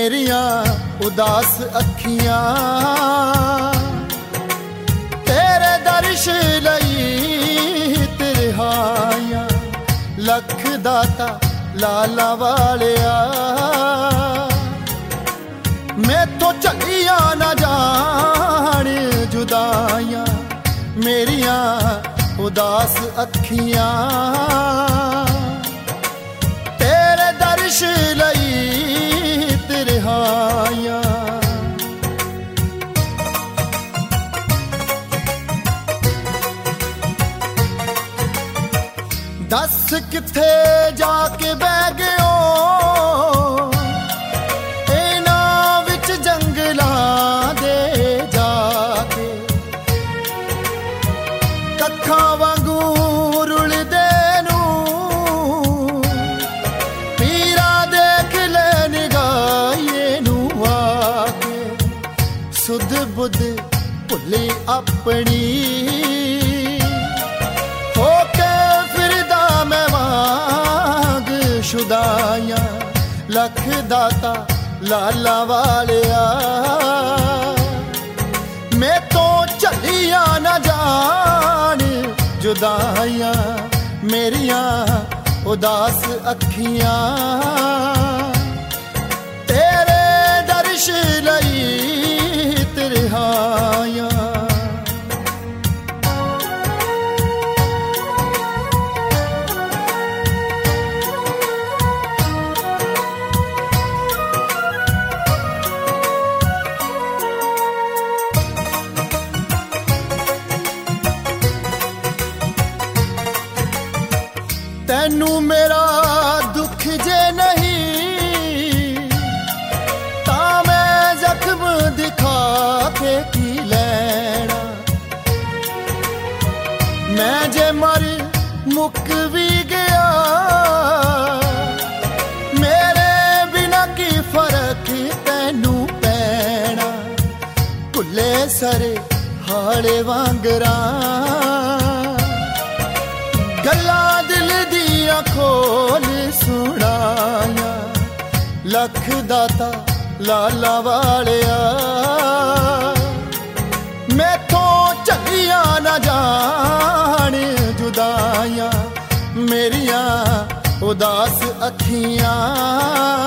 मेरियां उदास अखियां तेरे दर्श लई तिरहाया लख दाता लाला वालिया मैथों चलिया ना जान जुदाइयां मेरियां उदास अखियां तेरे दर्श लई तिरहाया दस किथे जाके बह गयो इन्हां विच जंगलां दे जाके कक्खां वांगू रुलदे नूं पीरा देख ले निगाहे नूं आके सुध बुध भुली अपनी शुदाइयां लख दाता लाला वालिया मैं तो चलिया न जान जुदाइयां मेरियां उदास अखियां तेरे दर्श लई तिरहाया तैनू मेरा दुख जे नहीं ता मैं जख्म दिखा के की लैना मैं जे मर मुक भी गया मेरे बिना की फर्क तैनू पैना भुले सरे हाले वांगरा गल्ला दिल दिया खोल सुनाया लख दाता लाला वालिया मैथों चलिया न जान जुदाइयां मेरियां उदास अखियां